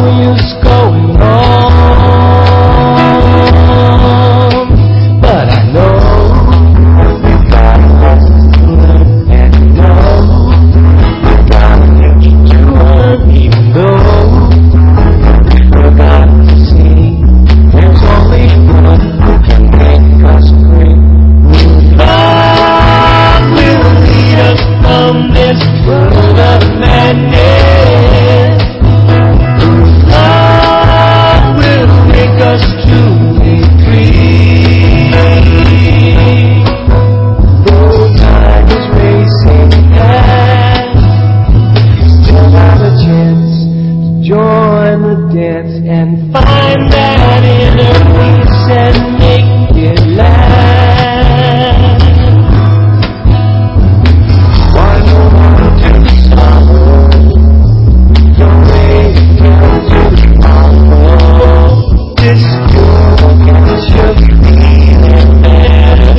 use going on, but I know we've got lessons to learn, and know we've got a future to earn, even though we forgot to see there's only one who can make us great. Love will lead us from this world of madness. Love will make us truly free. Though time is racing past, you still have a chance to join the dance and find that inner peace and make it last. Why no more to sorrow? Don't wait till tomorrow. This joy gets your feeling better.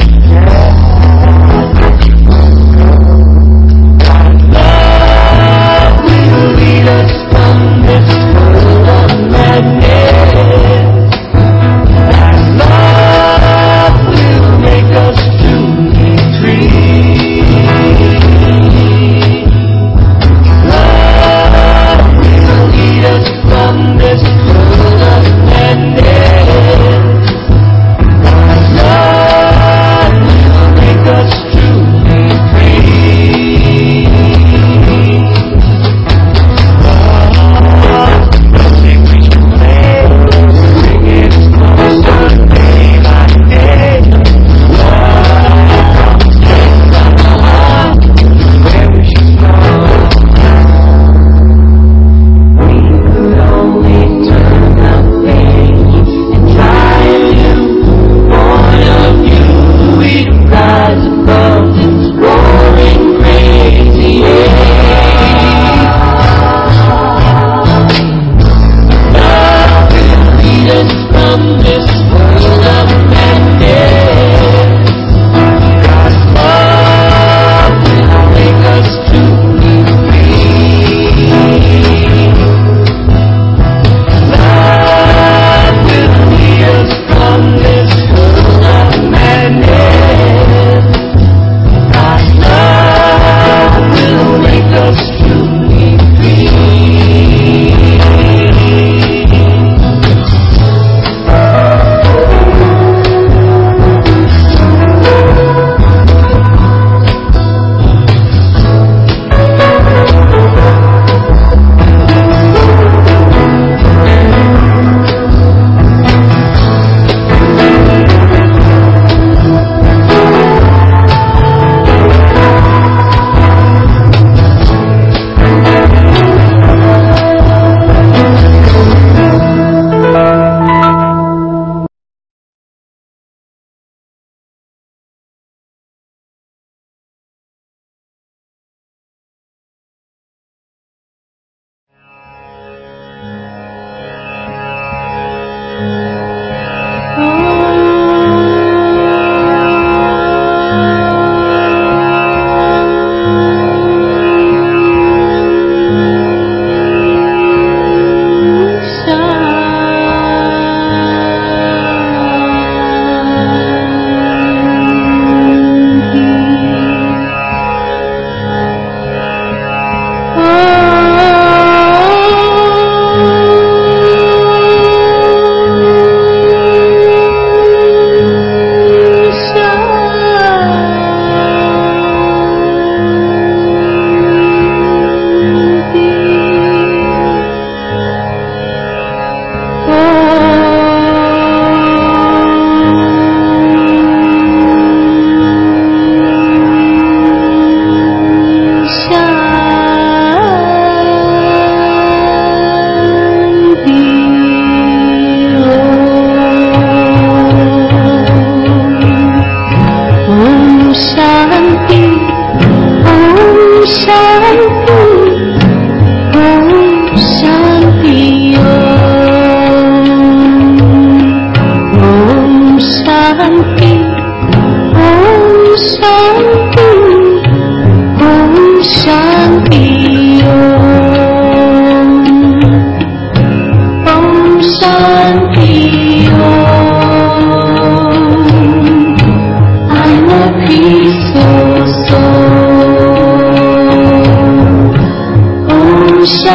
Love will lead us from this world of madness. That love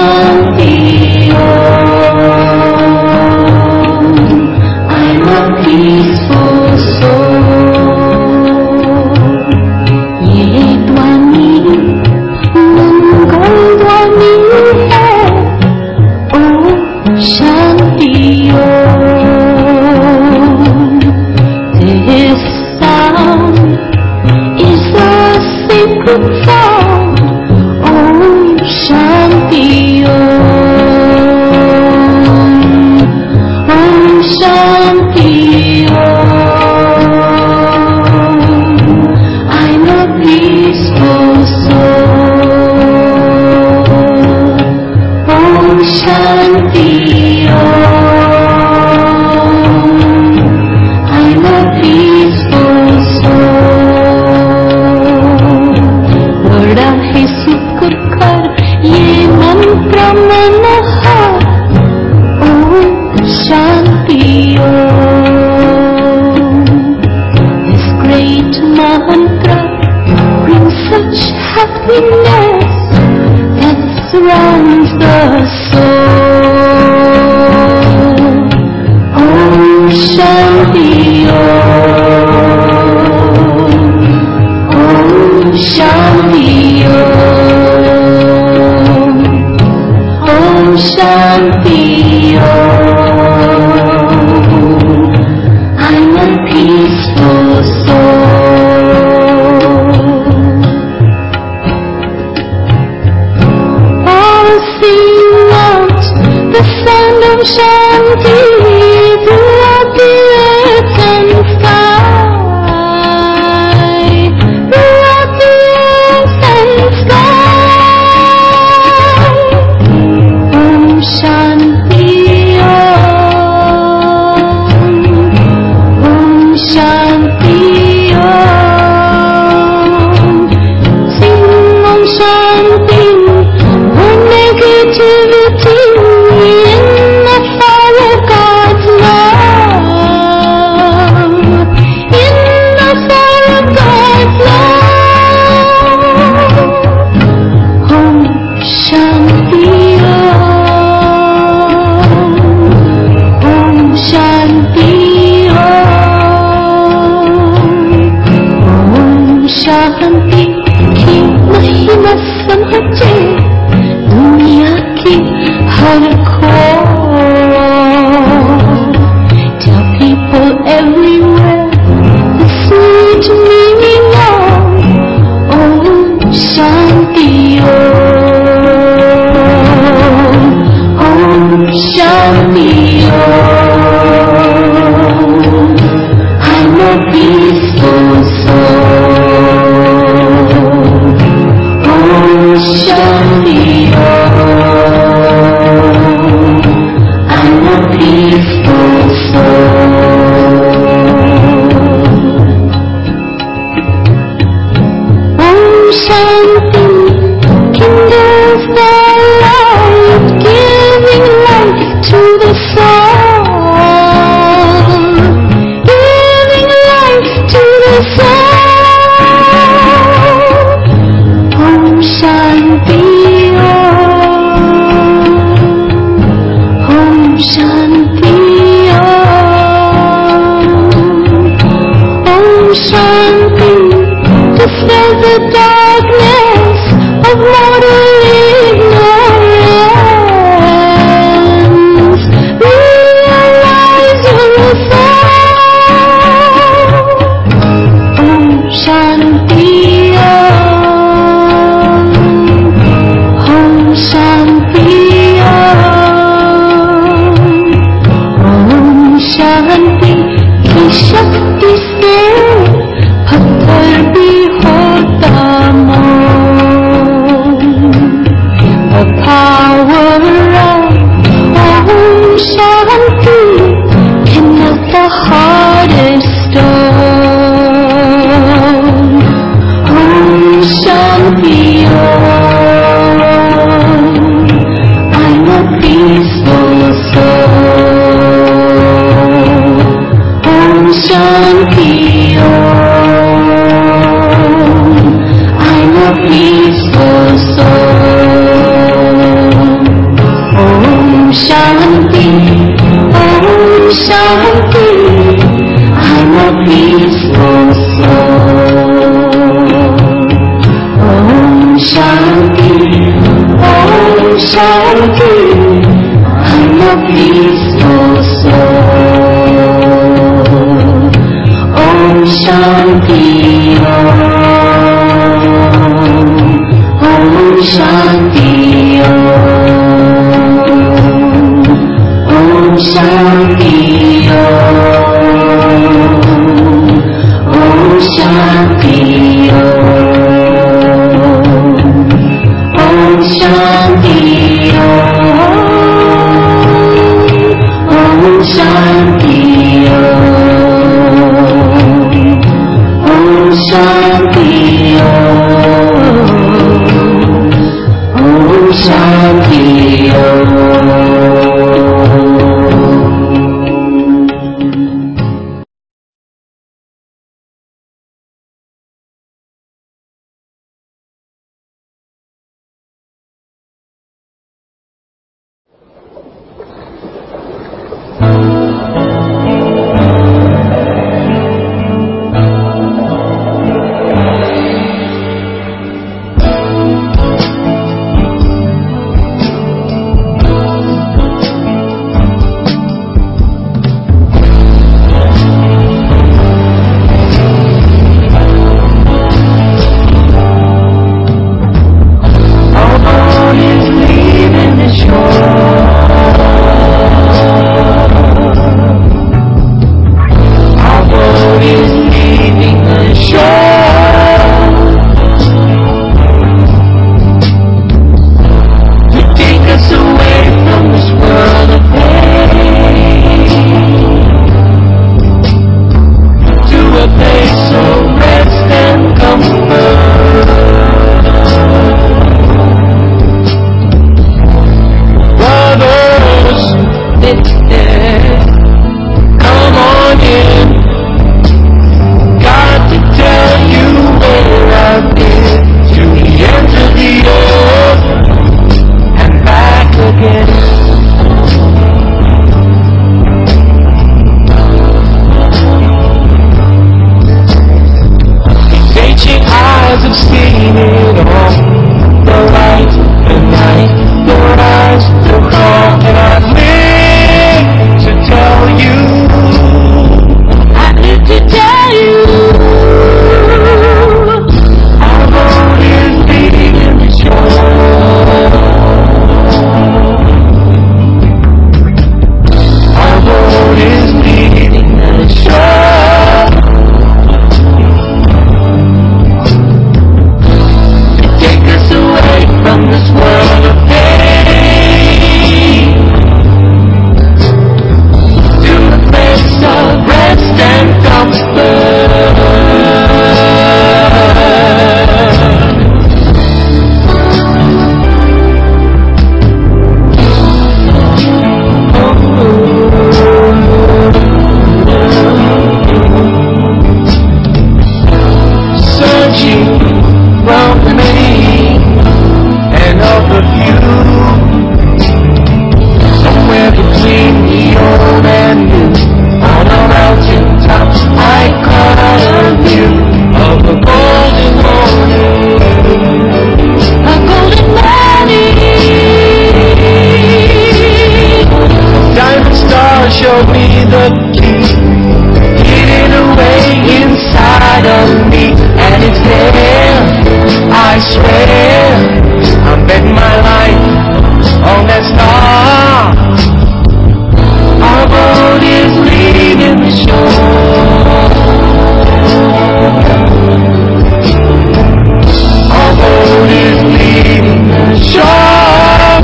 Shanti Om. I'm a peaceful soul. ये ध्वनि मंगल ध्वनि है. Om Shanti Om. This sound is a sacred sound. Om Shanti Om. Om Shanti Om. I'm a peaceful soul. Om Shanti Om. I'm a peaceful soul. बड़ा है शुक्र कर ये मंत्र मनोहर. Om Shanti Om. This great mantra brings such happiness that surrounds the soul. Om Shanti Om. Om Shanti Om. Om Shanti Om. I'm a peaceful soul. All sing out the sound of Shanti throughout the earth and sky. Throughout the earth and sky. Om Shanti Om. Om Shanti Om. Sing Om Shanti. Burn negativity in the fire of God's love. In the fire of God's love. Om Shanti Om. Om Shanti Om. Om Shanti की महिमा समझे दुनिया की हर खोज. Tell people everywhere the sweet meaning of Om Shanti Om. Om Shanti Om. I'm a peaceful soul. Om Shanti Shanti, I'm a peaceful soul. Om Shanti, Om Shanti, I'm a peaceful soul. Om Shanti, Om Shanti, Om Shanti, Om Shanti, Om Shanti, Om Shanti, Om Shanti, Om Shanti. Show me the key, hidden away inside of me, and it's there, I swear. I bet my life on that star. Our boat is leaving the shore. Our boat is leaving the shore.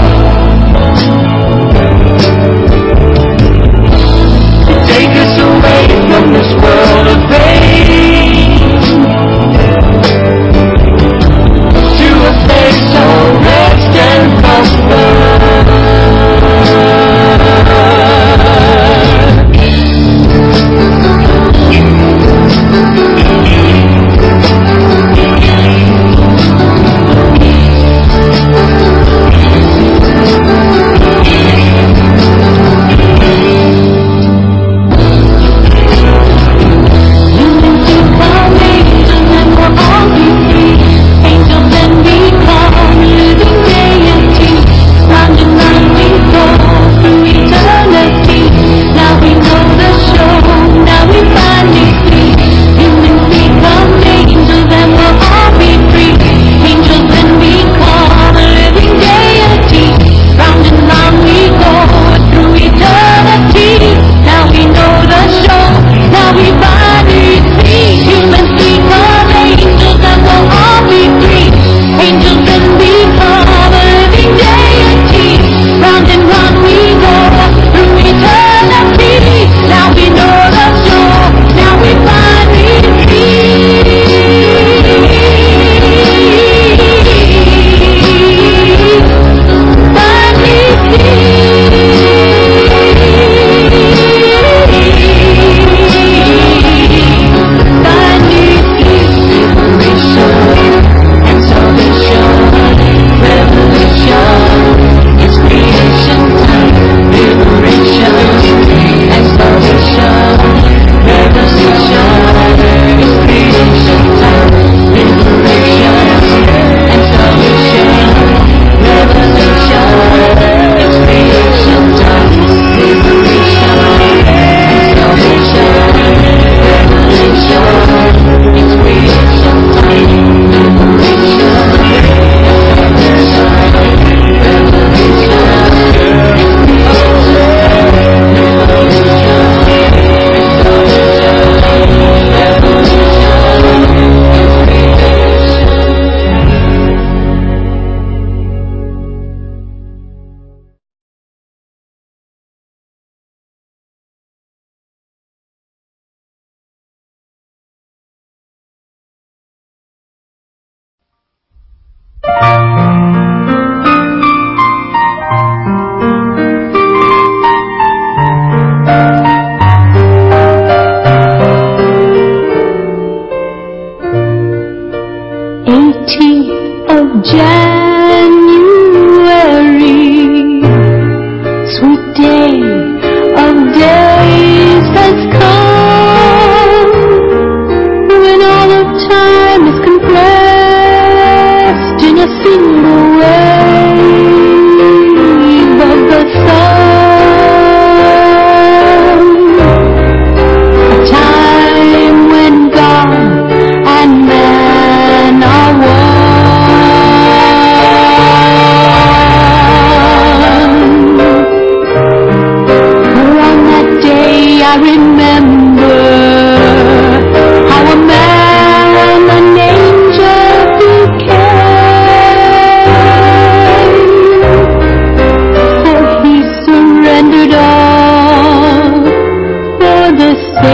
Take us away from this world of pain to a place of rest and comfort.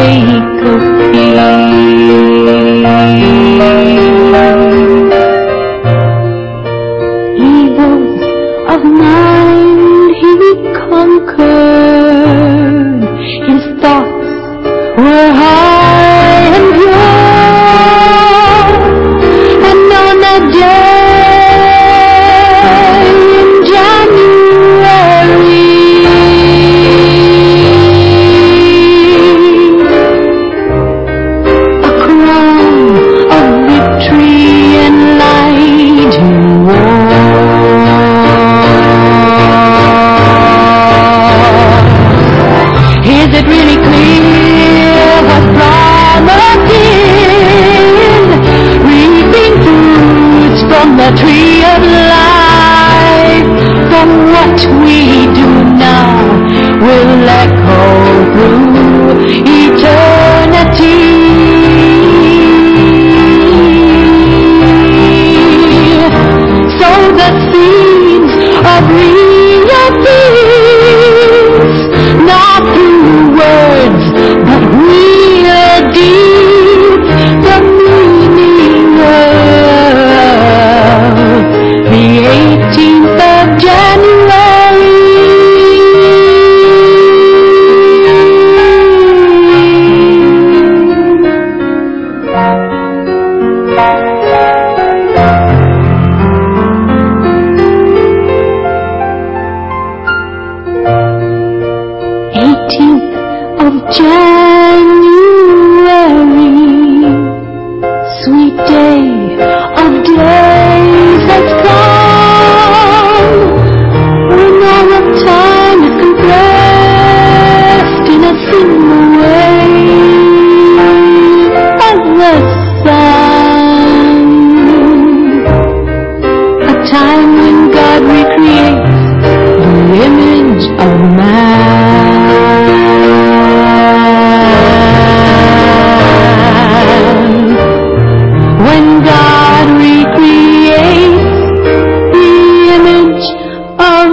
make a peace. Evils of mind he conquered. His thoughts were high and pure, and on that day in January, a crown of victory and light he wore. Is it really clear what promise is? Reaping fruits from the tree of life. From what we do now will echo through eternity. So the seeds of real peace, not through words, but real deeds, the meaning of the 18th of January. January, sweet day of days has come, when all of time is compressed in a single wave of the sun. A time when God recreates the image of man. When God recreates the image of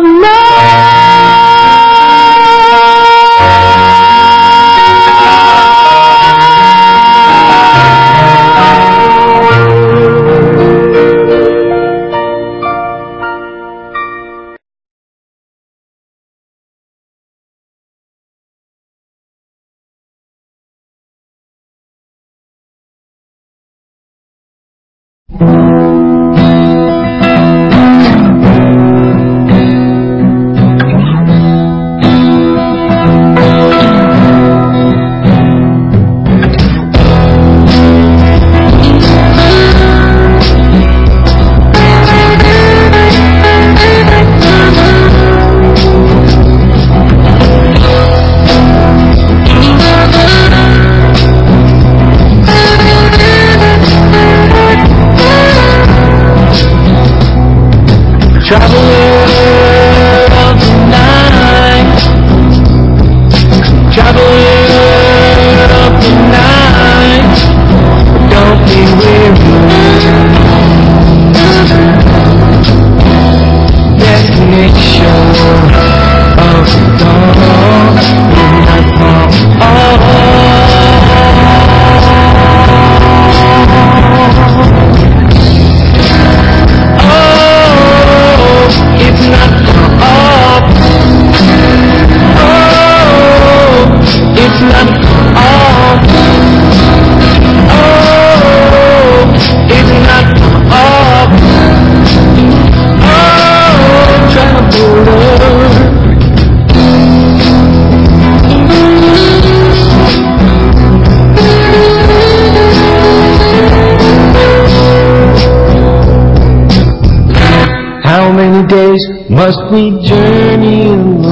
How many days must we journey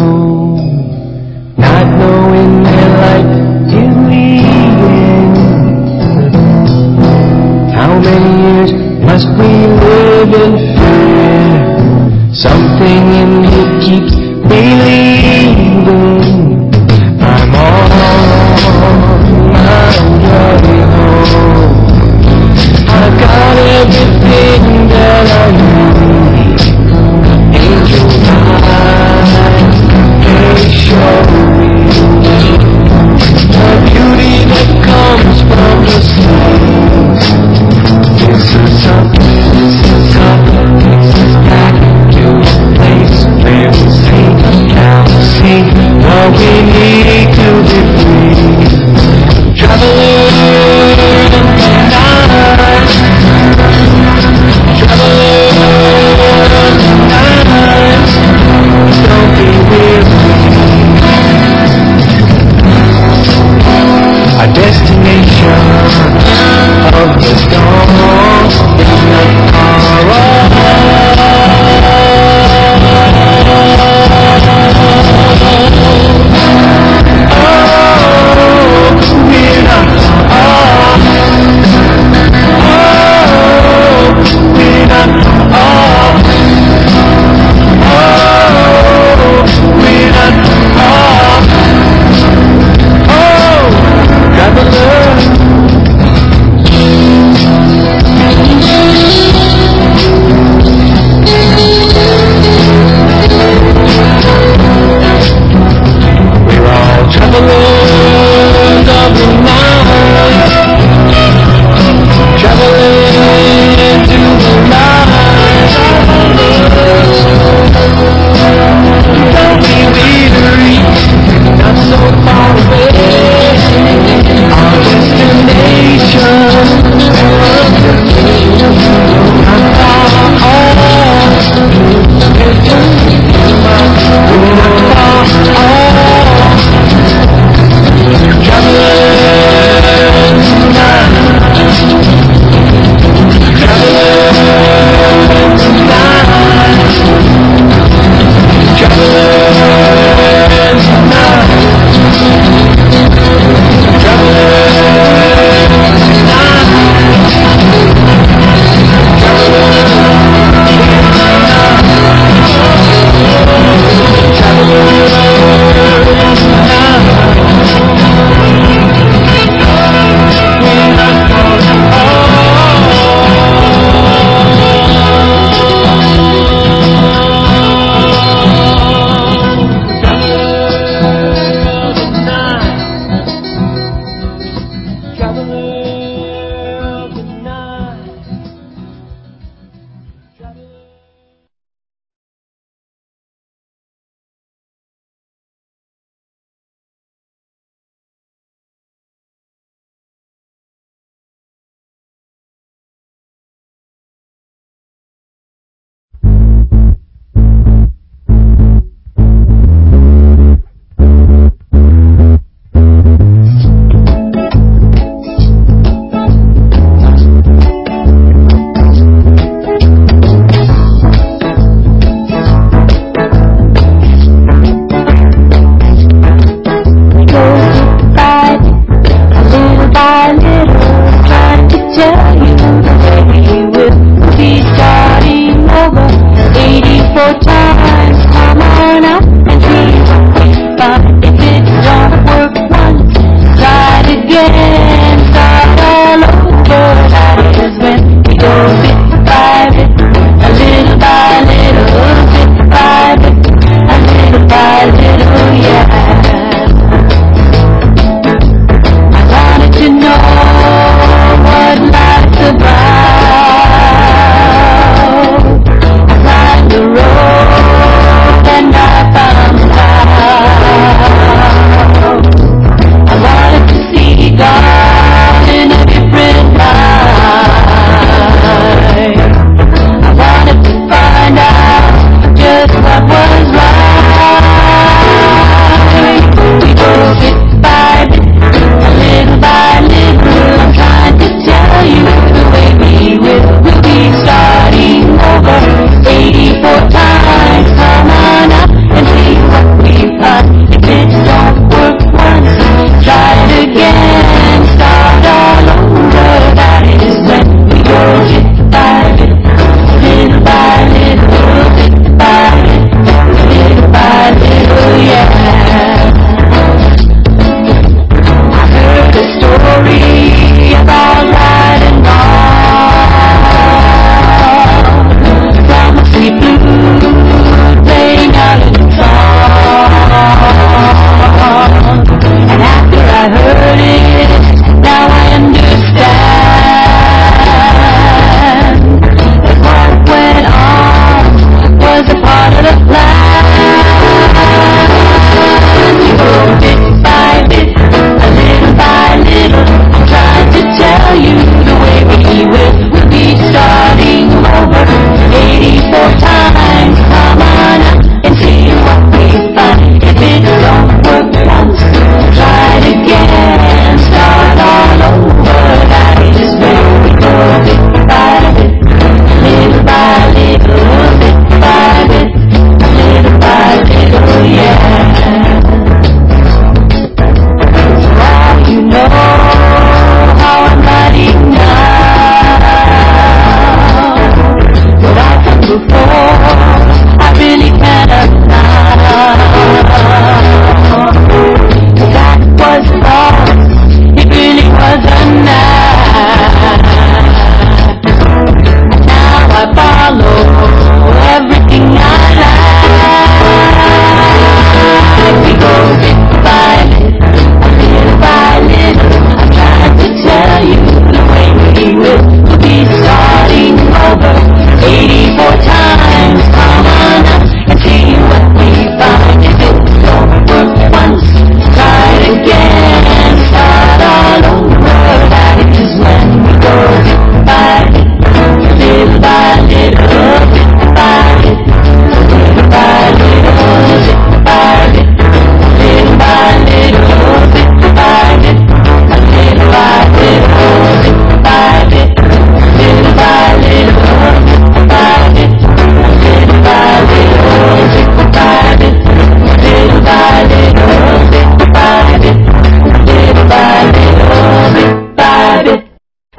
alone, not knowing where life is leading? How many years must we live in fear? Something in me keeps believing I'm on my way home. I've got everything that I need. Angel eyes, they show me the beauty that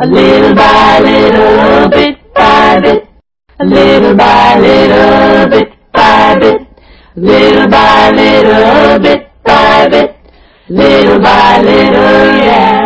little by little, bit by bit, little by little, bit by bit, little by little, bit by bit, little by little, yeah.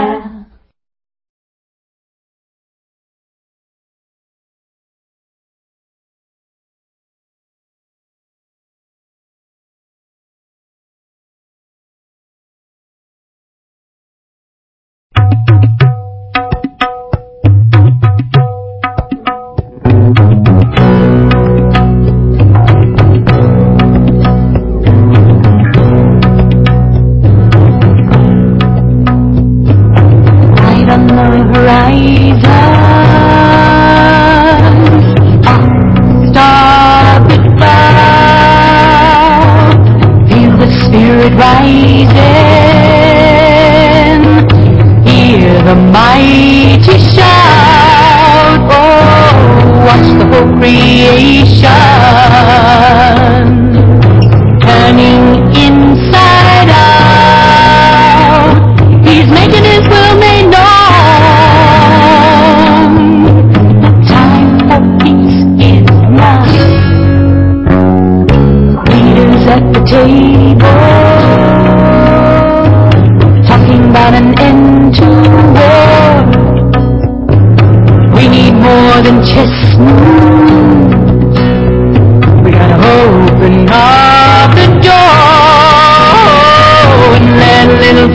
Rising, hear the mighty shout, oh, watch the whole creation turning inside out. He's making his will made known. The time for peace is now. Leaders at the table about an end to war. We need more than chess moves. We gotta open up the door and let a little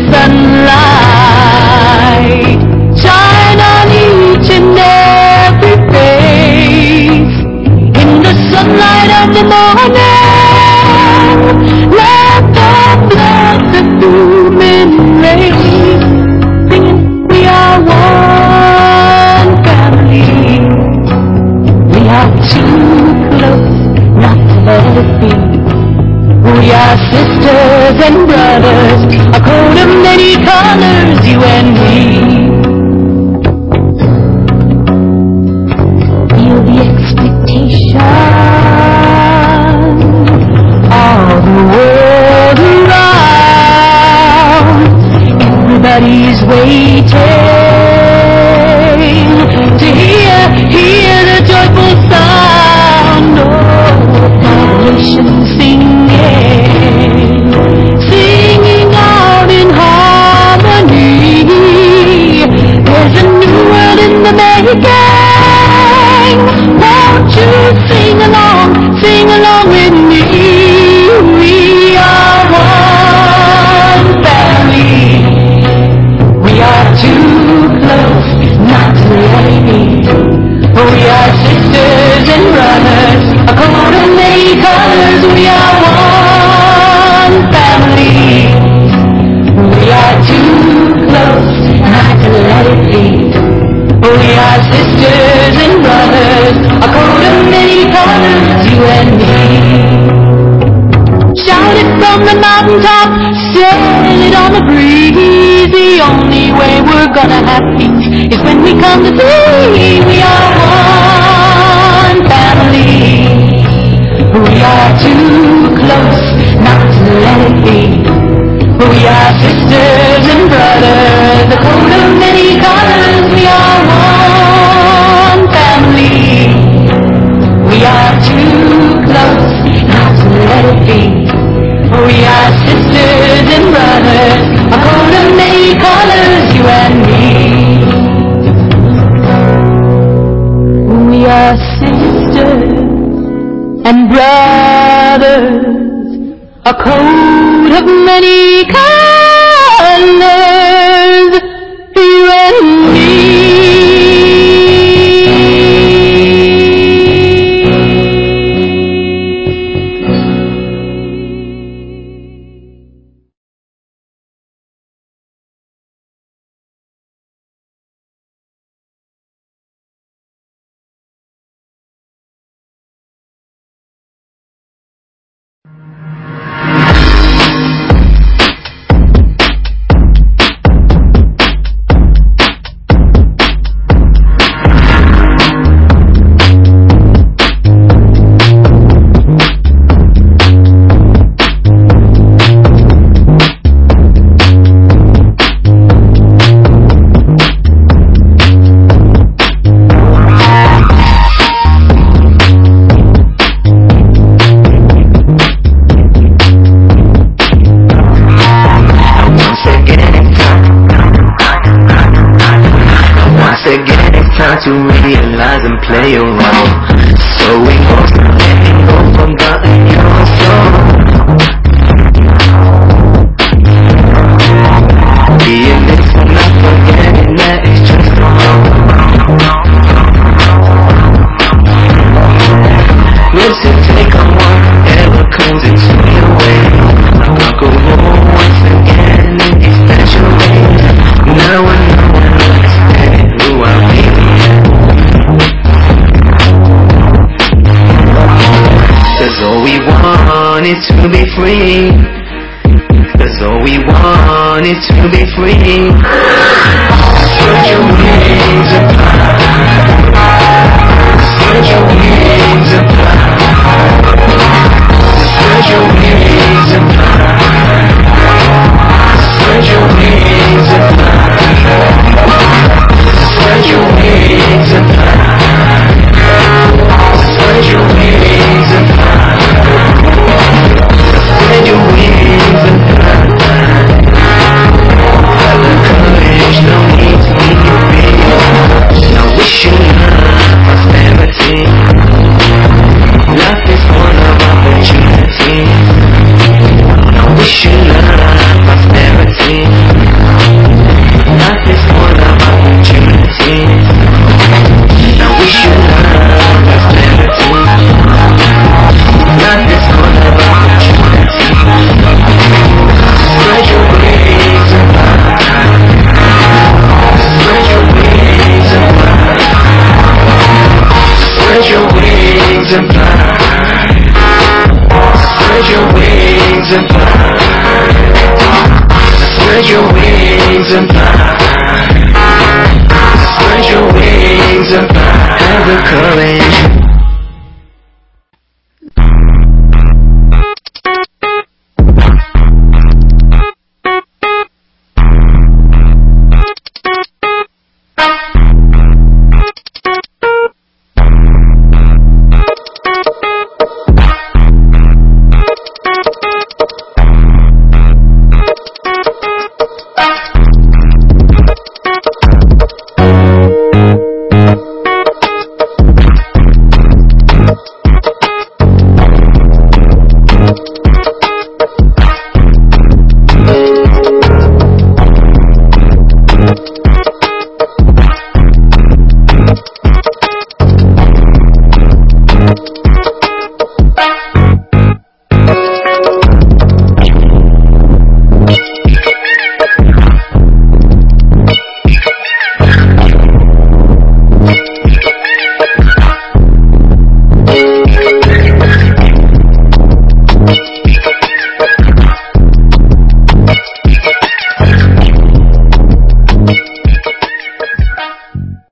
sunlight shine on each and every face. In the sunlight of the morning, let the blessed lumen rays singing, we are one family. We are too close not to let it be. We are sisters and brothers, a coat of many colors, you and me. Feel the expectation of the world around. Everybody's waiting to hear the joyful sound. Oh, nation singing out in harmony. There's a new world in the making. Won't you sing along with me? We are one family. We are too close not to let it be. We are sisters and brothers, a coat of many colors. We are one family. We are too close not to let it be. We are sisters and brothers, a coat of many colors, you and me. Shout it from the mountaintop, sail it on the breeze. The only way we're gonna have peace is when we come to see. We are one family. We are too close not to let it be. We are sisters and brothers, a coat of many colors. We are one family. We are too close not to let it be. We are sisters and brothers, a coat of many colors, you and me. We are sisters and brothers, a coat of many colors, you and me. to realize and play a role. So we must letting go from gotten your soul. Being this and not forgetting that it's just a role. Listen, take on whatever comes into your way. I'll go home once again in these special ways. Now I know I understand who I really am. 'Cause all we want is to be free. 'Cause all we want is to be free. Spread your wings and fly. Spread your wings and fly. Spread your wings and fly. Spread your wings and fly. Spread your wings and fly. Spread your wings and fly. Spread your wings and fly. Have the courage, no need to be afraid. Now wish you love, prosperity. Life is full of opportunities. Now wish you love, prosperity. Life is full of opportunities. Now wish you love, prosperity. Life is full of opportunities. Spread your wings and fly. Spread your wings and fly. Spread your wings and fly. Spread your wings and fly. Spread your wings and fly.